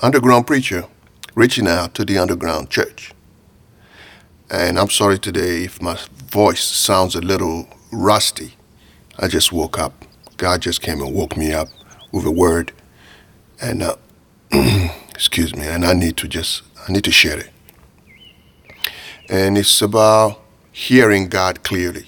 underground preacher reaching out to the underground church. And I'm sorry today if my voice sounds a little rusty. I just woke up. God just came and woke me up with a word. And, excuse me, and I need to share it. And it's about hearing God clearly.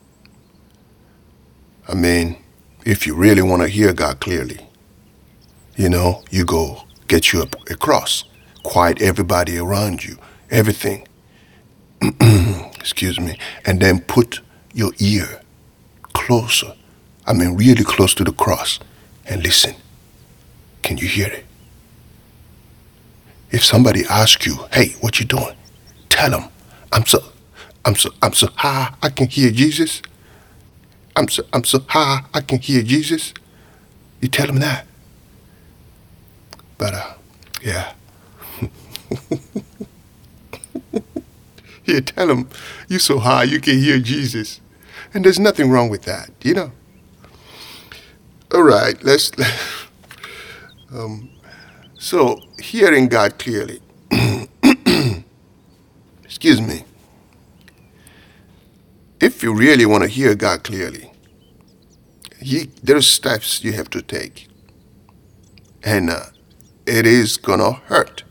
I mean, if you really want to hear God clearly, you go get you a cross, quiet everybody around you, everything, excuse me, and then put your ear closer, really close to the cross, and listen. Can you hear it? If somebody asks you, hey, what you doing? Tell them, I'm so high I can hear Jesus. I'm so high I can hear Jesus. You tell them that. But, yeah. You tell them you're so high you can hear Jesus. And there's nothing wrong with that, All right, so hearing God clearly. Excuse me. If you really want to hear God clearly, there's steps you have to take. And it is going to hurt.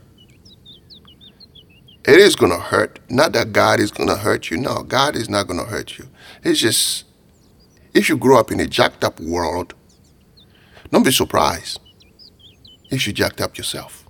It is going to hurt. Not that God is going to hurt you. No, God is not going to hurt you. It's just, if you grow up in a jacked up world, don't be surprised if you jacked up yourself.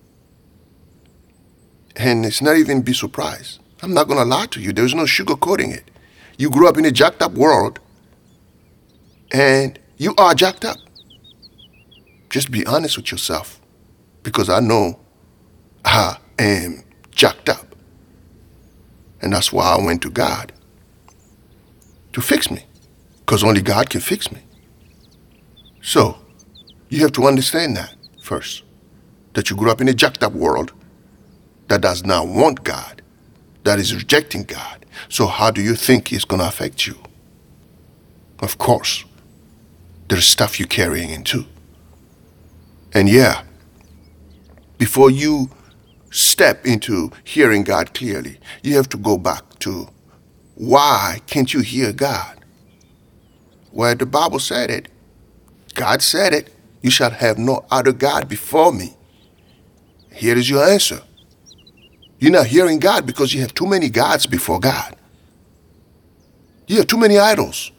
And it's not even be surprised. I'm not going to lie to you. There's no sugarcoating it. You grew up in a jacked up world and you are jacked up. Just be honest with yourself, because I know I am jacked up. And that's why I went to God to fix me, because only God can fix me. So you have to understand that first, that you grew up in a jacked up world that does not want God, that is rejecting God. So how do you think it's going to affect you? Of course, there's stuff you're carrying in too. And yeah, before you step into hearing God clearly, you have to go back to, why can't you hear God? Well, the Bible said it. God said it. You shall have no other God before me. Here is your answer. You're not hearing God because you have too many gods before God. You have too many idols.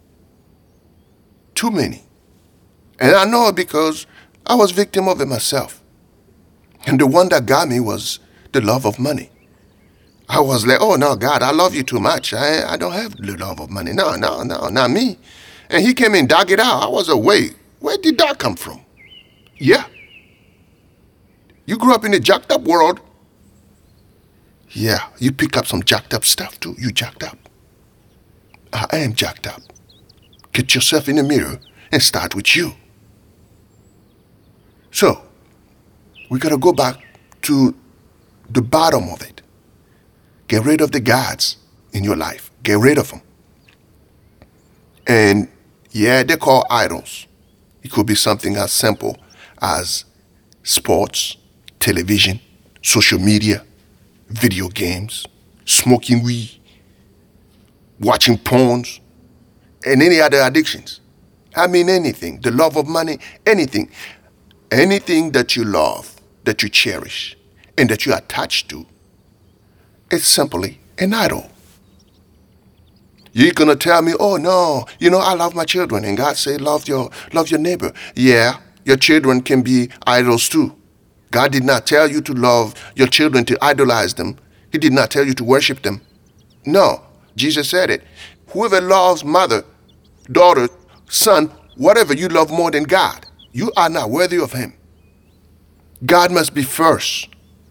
Too many. And I know it because I was victim of it myself. And the one that got me was the love of money. I was like, oh, no, God, I love you too much. I don't have the love of money. No, not me. And he came and dug it out. I was like, wait, where did that come from? Yeah. You grew up in a jacked up world. Yeah, you pick up some jacked up stuff too. You jacked up. I am jacked up. Get yourself in the mirror and start with you. So, we got to go back to the bottom of it. Get rid of the gods in your life. Get rid of them. And yeah, they're called idols. It could be something as simple as sports, television, social media, video games, smoking weed, watching porns, and any other addictions. I mean anything. The love of money, anything. Anything that you love, that you cherish, and that you're attached to, it's simply an idol. You're going to tell me, oh, no, I love my children. And God said, love your neighbor. Yeah, your children can be idols too. God did not tell you to love your children, to idolize them. He did not tell you to worship them. No, Jesus said it. Whoever loves mother, daughter, son, whatever you love more than God, you are not worthy of him. God must be first.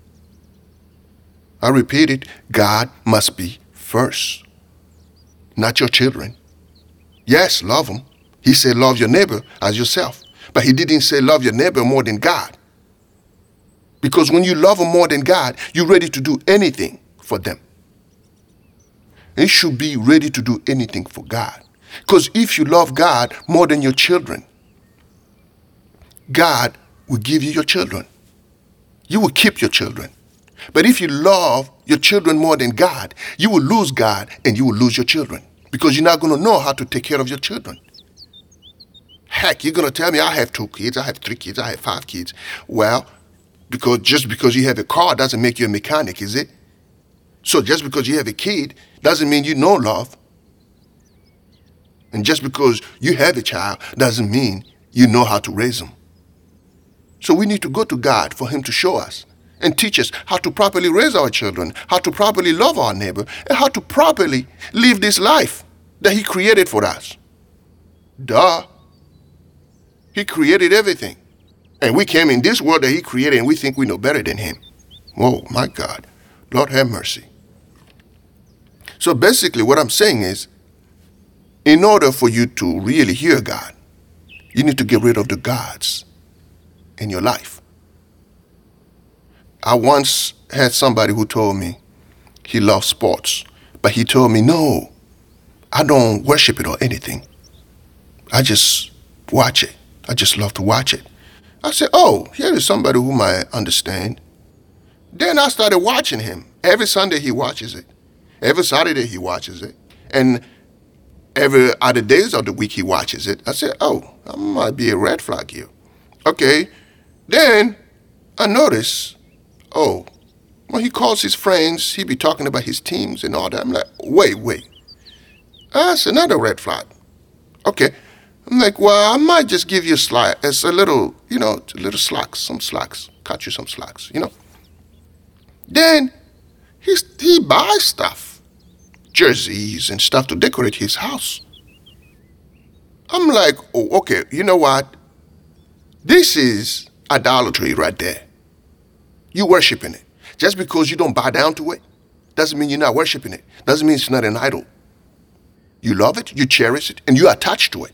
I repeat it, God must be first. Not your children. Yes, love them. He said love your neighbor as yourself. But he didn't say love your neighbor more than God. Because when you love them more than God, you're ready to do anything for them. You should be ready to do anything for God. Because if you love God more than your children, God will give you your children. you will keep your children. But if you love your children more than God, you will lose God and you will lose your children because you're not going to know how to take care of your children. Heck, you're going to tell me I have 2 kids, I have 3 kids, I have 5 kids. Well, just because you have a car doesn't make you a mechanic, is it? So just because you have a kid doesn't mean you know love. And just because you have a child doesn't mean you know how to raise them. So we need to go to God for him to show us and teach us how to properly raise our children, how to properly love our neighbor, and how to properly live this life that he created for us. Duh. He created everything. And we came in this world that he created and we think we know better than him. Oh my God. Lord have mercy. So basically what I'm saying is, in order for you to really hear God, you need to get rid of the gods in your life. I once had somebody who told me he loves sports, but he told me, no, I don't worship it or anything. I just watch it. I just love to watch it. I said, oh, here is somebody whom I understand. Then I started watching him. Every Sunday he watches it. Every Saturday he watches it. And every other days of the week he watches it. I said, oh, that might be a red flag here. Okay. Then I noticed, oh, when he calls his friends, he be talking about his teams and all that. I'm like, wait. That's another red flag. Okay. I'm like, well, I might just give you a little slacks, some slacks, cut you some slacks, Then he buys stuff, jerseys and stuff to decorate his house. I'm like, oh, okay, you know what? This is idolatry right there. You worshiping it. Just because you don't bow down to it, doesn't mean you're not worshiping it. Doesn't mean it's not an idol. You love it, you cherish it, and you're attached to it.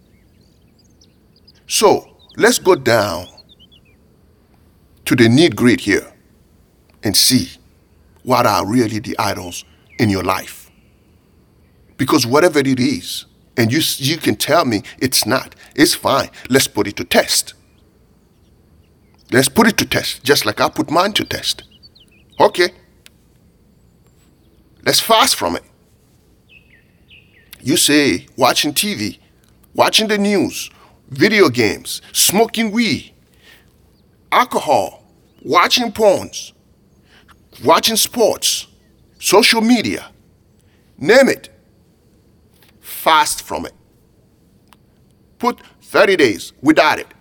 So let's go down to the nitty-gritty here and see what are really the idols in your life. Because whatever it is, and you can tell me it's not, it's fine. Let's put it to test. Let's put it to test, just like I put mine to test. Okay. Let's fast from it. You say watching TV, watching the news, video games, smoking weed, alcohol, watching porns, watching sports, social media, name it. Fast from it. Put 30 days without it.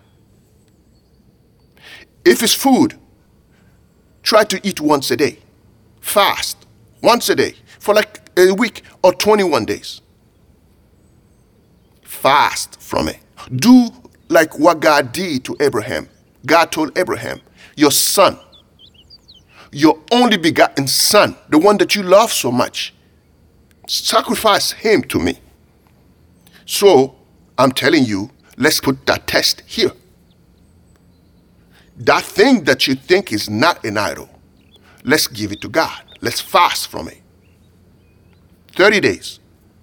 If it's food, try to eat once a day. Fast once a day for like a week or 21 days. Fast from it. Do like what God did to Abraham. God told Abraham, your son, your only begotten son, the one that you love so much, sacrifice him to me. So I'm telling you, let's put that test here. That thing that you think is not an idol, let's give it to God. Let's fast from it. 30 days.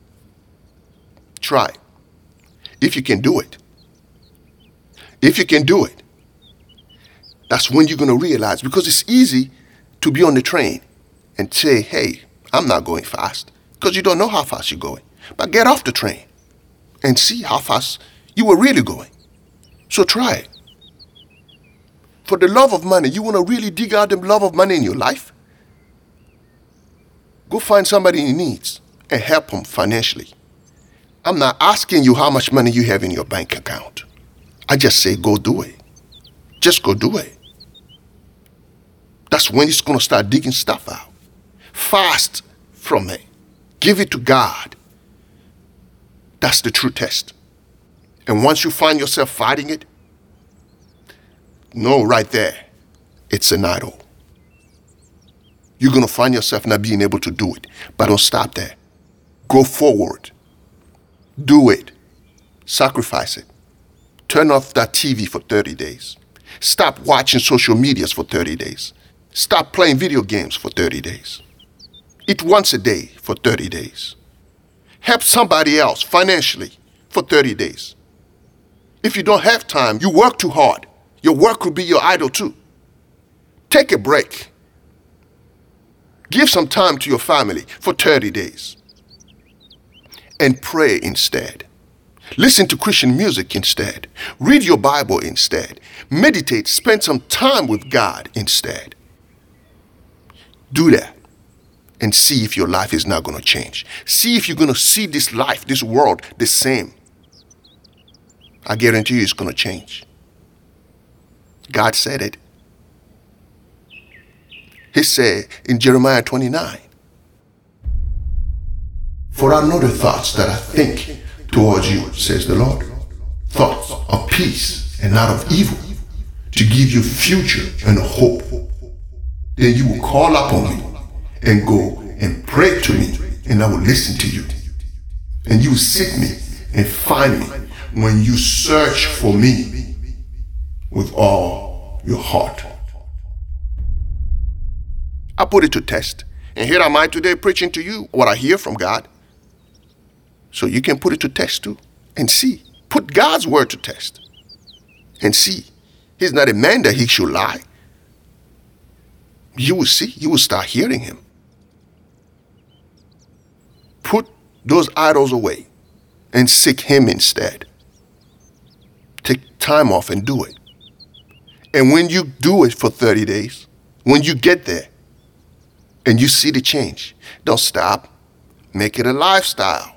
Try. If you can do it. If you can do it, that's when you're going to realize, because it's easy to be on the train and say, hey, I'm not going fast, because you don't know how fast you're going. But get off the train and see how fast you were really going. So try it. For the love of money, you want to really dig out the love of money in your life? Go find somebody in needs and help them financially. I'm not asking you how much money you have in your bank account. I just say go do it. Just go do it. That's when it's going to start digging stuff out. Fast from it. Give it to God. That's the true test. And once you find yourself fighting it, know right there, it's an idol. You're going to find yourself not being able to do it. But don't stop there. Go forward. Do it. Sacrifice it. Turn off that TV for 30 days. Stop watching social medias for 30 days. Stop playing video games for 30 days. Eat once a day for 30 days. Help somebody else financially for 30 days. If you don't have time, you work too hard. Your work will be your idol too. Take a break. Give some time to your family for 30 days. And pray instead. Listen to Christian music instead. Read your Bible instead. Meditate. Spend some time with God instead. Do that and see if your life is not going to change. See if you're going to see this life, this world, the same. I guarantee you it's going to change. God said it. He said in Jeremiah 29, "For I know the thoughts that I think towards you, says the Lord, thoughts of peace and not of evil, to give you future and hope. Then you will call upon me and go and pray to me, and I will listen to you. And you will seek me and find me when you search for me with all your heart." I put it to test. And here am I today preaching to you what I hear from God. So you can put it to test too and see. Put God's word to test and see. He's not a man that he should lie. You will see. You will start hearing him. Put those idols away and seek him instead. Take time off and do it. And when you do it for 30 days, when you get there and you see the change, don't stop. Make it a lifestyle.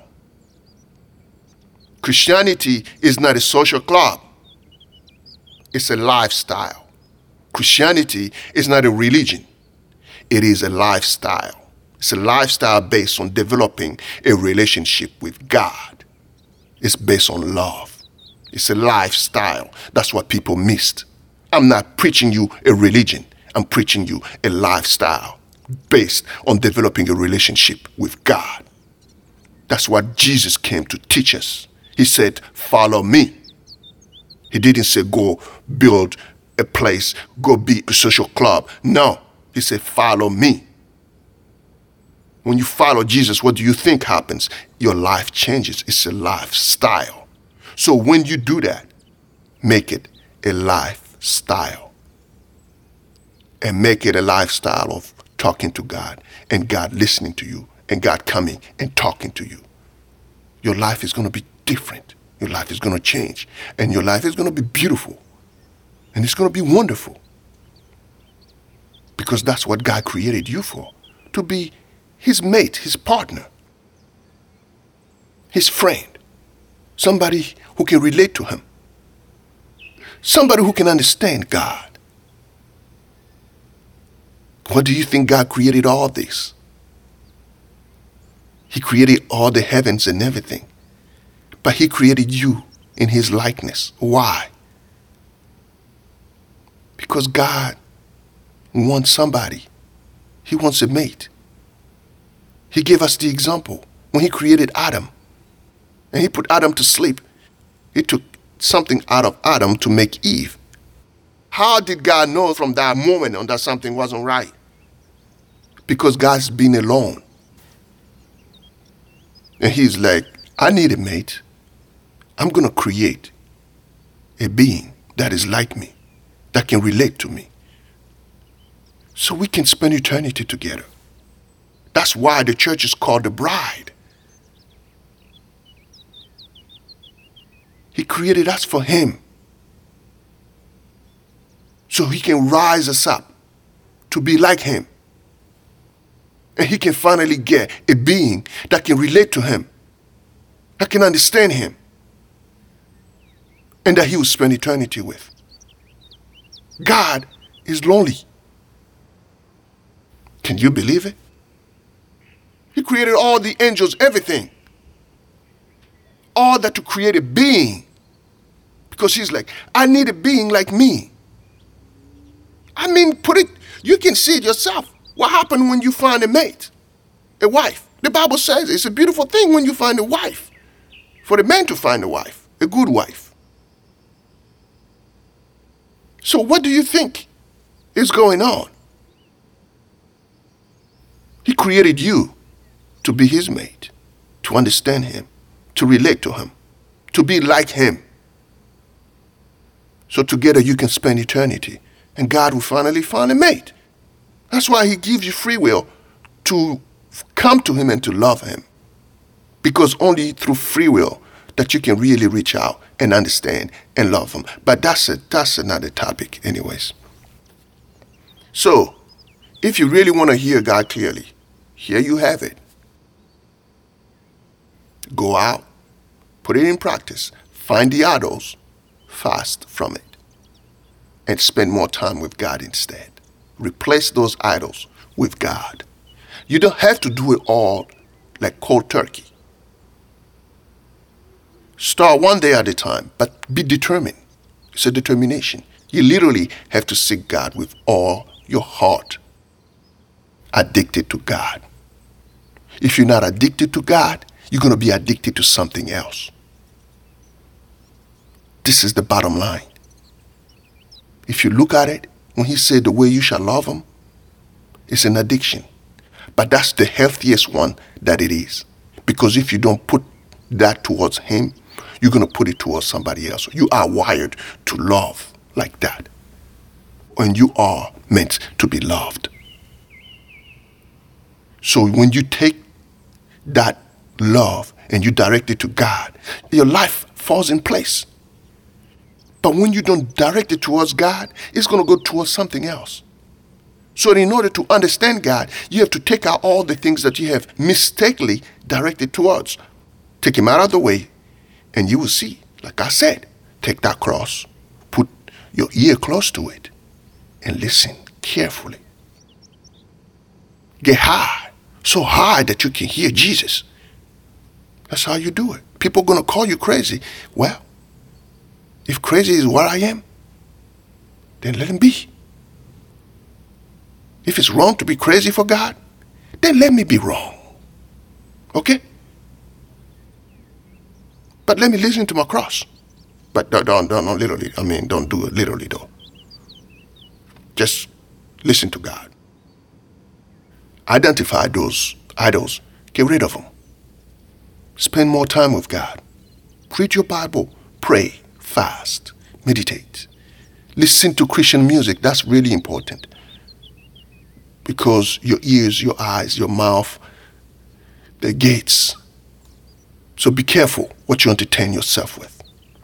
Christianity is not a social club. It's a lifestyle. Christianity is not a religion. It is a lifestyle. It's a lifestyle based on developing a relationship with God. It's based on love. It's a lifestyle. That's what people missed. I'm not preaching you a religion. I'm preaching you a lifestyle based on developing a relationship with God. That's what Jesus came to teach us. He said, "Follow me." He didn't say, "Go build a place, go be a social club." No, he said, "Follow me." When you follow Jesus, what do you think happens? Your life changes. It's a lifestyle. So when you do that, make it a lifestyle. And make it a lifestyle of talking to God and God listening to you and God coming and talking to you. Your life is going to be different. Your life is going to change. And your life is going to be beautiful. And it's going to be wonderful. Because that's what God created you for. To be his mate, his partner, his friend. Somebody who can relate to him. Somebody who can understand God. What do you think God created all this? He created all the heavens and everything. But he created you in his likeness. Why? Because God wants somebody. He wants a mate. He gave us the example when he created Adam. And he put Adam to sleep. He took something out of Adam to make Eve. How did God know from that moment on that something wasn't right? Because God's been alone. And he's like, I need a mate. I'm going to create a being that is like me, that can relate to me. So we can spend eternity together. That's why the church is called the bride. He created us for him. So he can rise us up to be like him. And he can finally get a being that can relate to him, that can understand him, and that he will spend eternity with. God is lonely. Can you believe it? He created all the angels, everything. All that to create a being. Because he's like, I need a being like me. I mean, you can see it yourself. What happened when you find a mate, a wife? The Bible says it's a beautiful thing when you find a wife. For the man to find a wife, a good wife. So what do you think is going on? He created you to be his mate, to understand him, to relate to him, to be like him. So together you can spend eternity And God will finally find a mate. That's why he gives you free will to come to him and to love him. Because only through free will that you can really reach out and understand and love him. But that's another topic anyways. So, if you really want to hear God clearly, here you have it. Go out, put it in practice, find the idols, fast from it, and spend more time with God instead. Replace those idols with God. You don't have to do it all like cold turkey. Start one day at a time, but be determined. It's a determination. You literally have to seek God with all your heart. Addicted to God. If you're not addicted to God, you're going to be addicted to something else. This is the bottom line. If you look at it, when he said the way you shall love him, it's an addiction. But that's the healthiest one that it is. Because if you don't put that towards him, you're going to put it towards somebody else. You are wired to love like that. And you are meant to be loved. So when you take that love and you direct it to God, your life falls in place. But when you don't direct it towards God, it's going to go towards something else. So in order to understand God, you have to take out all the things that you have mistakenly directed towards. Take him out of the way, and you will see, like I said, take that cross, put your ear close to it, and listen carefully. Get high, so high that you can hear Jesus. That's how you do it. People are going to call you crazy. Well, if crazy is what I am, then let him be. If it's wrong to be crazy for God, then let me be wrong. Okay? But let me listen to my cross. But don't literally. I mean, don't do it literally though. Just listen to God. Identify those idols. Get rid of them. Spend more time with God. Read your Bible. Pray. Fast. Meditate. Listen to Christian music. That's really important. Because your ears, your eyes, your mouth, they're gates. So be careful what you entertain yourself with.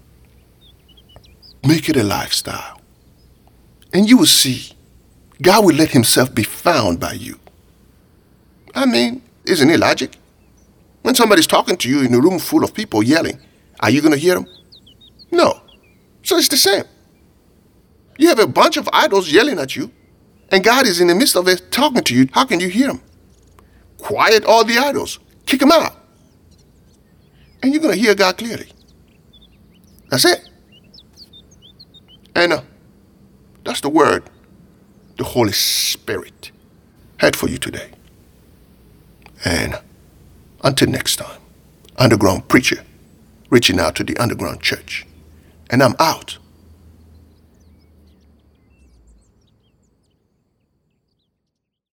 Make it a lifestyle. And you will see, God will let himself be found by you. I mean, isn't it logic? When somebody's talking to you in a room full of people yelling, are you going to hear them? No. So it's the same. You have a bunch of idols yelling at you, and God is in the midst of it talking to you. How can you hear him? Quiet all the idols. Kick them out. And you're going to hear God clearly. That's it. And that's the word the Holy Spirit had for you today. And until next time, underground preacher reaching out to the underground church. And I'm out.